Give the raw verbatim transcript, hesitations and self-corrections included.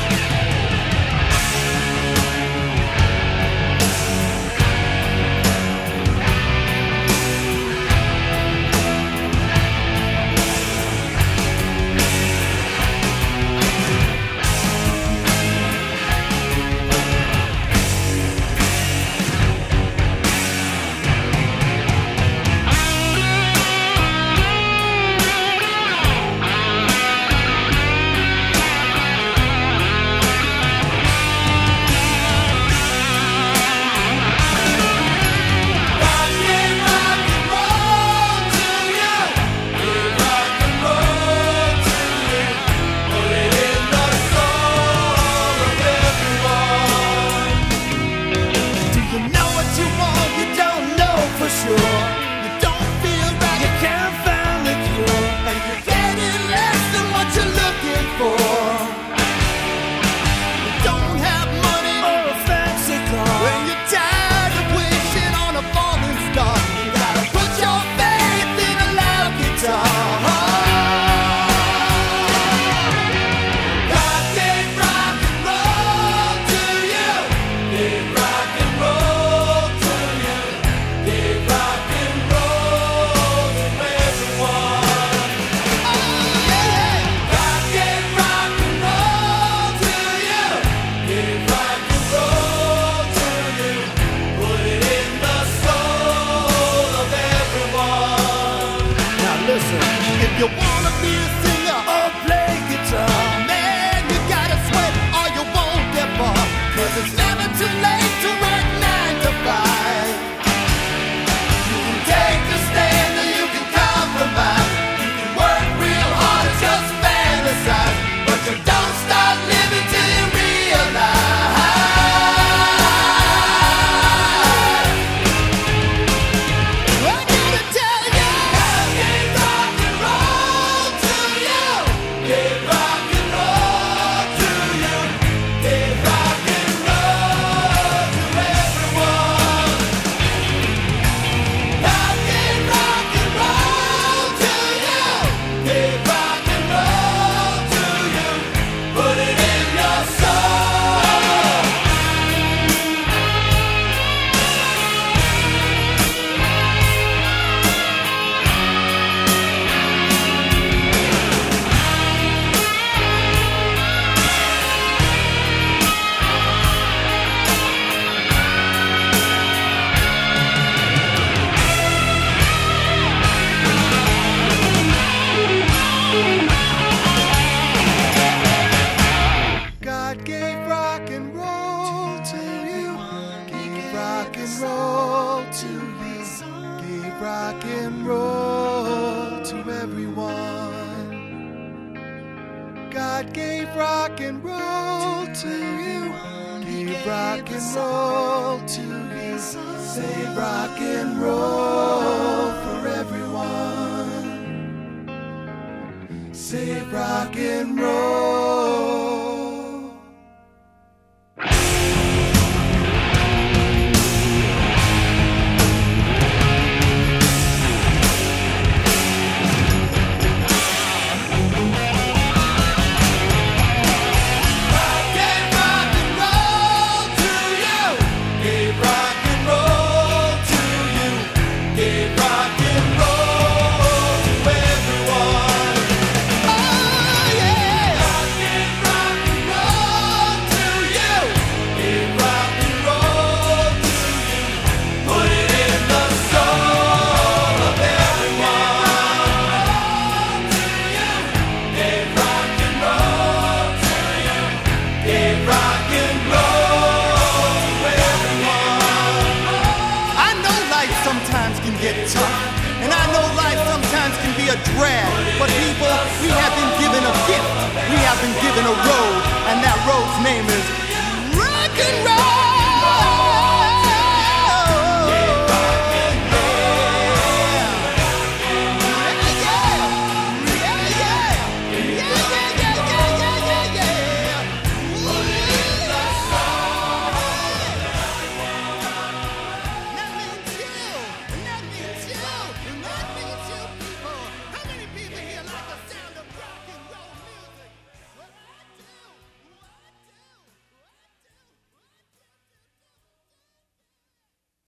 If you wanna be a singer or play guitar, man, you gotta sweat or you won't get far. 'Cause it's never too late to work nine to five. You can take a stand or you can compromise. You can work real hard or just fantasize, but you don't start living till you realize I gotta tell you, God gave rock and roll to you. Gave rock and roll to you. Gave rock and roll to everyone. God gave rock and roll to you. Gave rock and roll to you. Put it in your soul. God gave rock and roll to you. Gave rock and roll to you. Gave rock and roll to everyone. God gave rock and roll to you. Gave rock and roll to you. Save rock and roll for everyone. Save rock and roll.